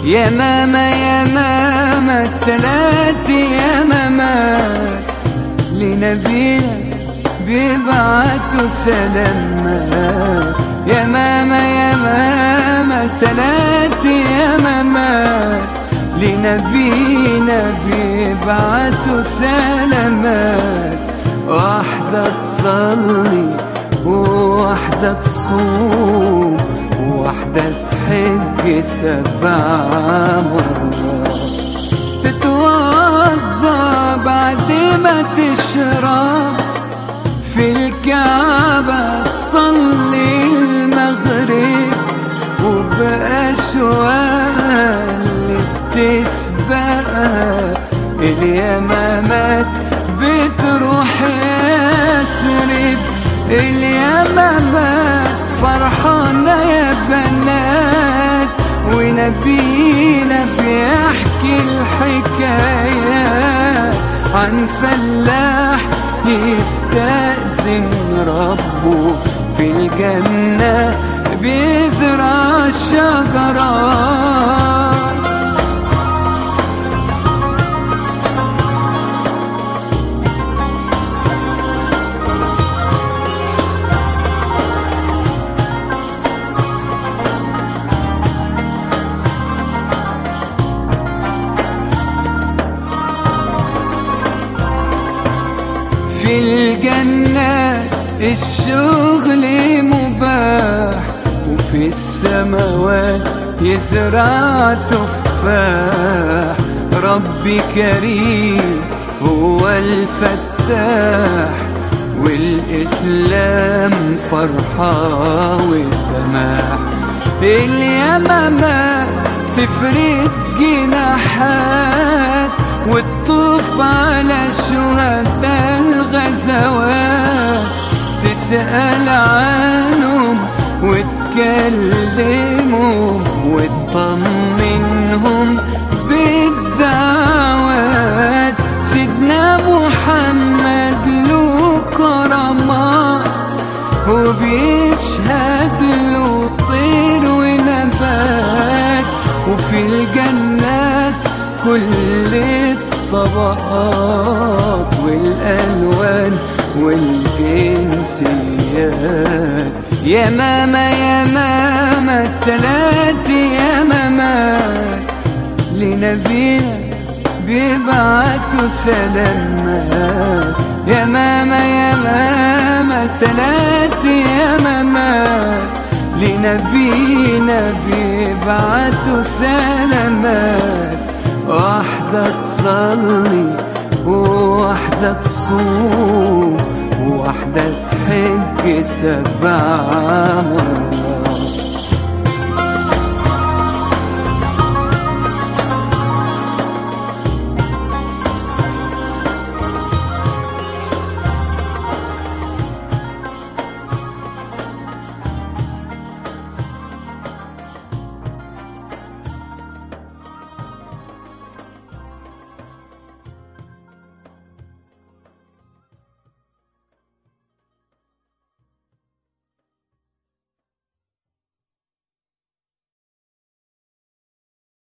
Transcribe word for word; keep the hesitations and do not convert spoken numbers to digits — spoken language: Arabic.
يا ماما يا ماما تلات يمامات لنبينا بيبعتوا سلامات. يا ماما يا ماما تلات يمامات لنبينا بيبعتوا سلامات. واحدة تصلي وواحدة تصوم وواحدة تحج سبع مرات. تتوضى بعد ما تشرب في الكعبة تصلي المغرب وبأشواق اللي بتسبقها اليمامات بتروح يسرب. اليمامات فرحانة يا بنات ونبينا بيحكي الحكايات عن فلاح يستأذن ربه في الجنة بيزرع الشجرات. في الجنة الشغل مباح وفي السماوات يزرع تفاح. ربي كريم هو الفتاح والإسلام فرحة وسماح. اليمامات تفرد جناحات وتطوف على شهداء الغزوات تسأل عنهم وتكلمهم وتطمنهم بالدعوات. سيدنا محمد له كرامات وبيشهد له طير ونبات. وفي الجنات كل الطبقات والألوان والجنسيات. يا ماما يا ماما تلات يمامات لنبينا بيبعتوا سلامات. يا ماما يا ماما تلات يمامات لنبينا بيبعتوا سلامات. واحدة تصلي وواحدة تصوم وواحدة تحج سبع مرات.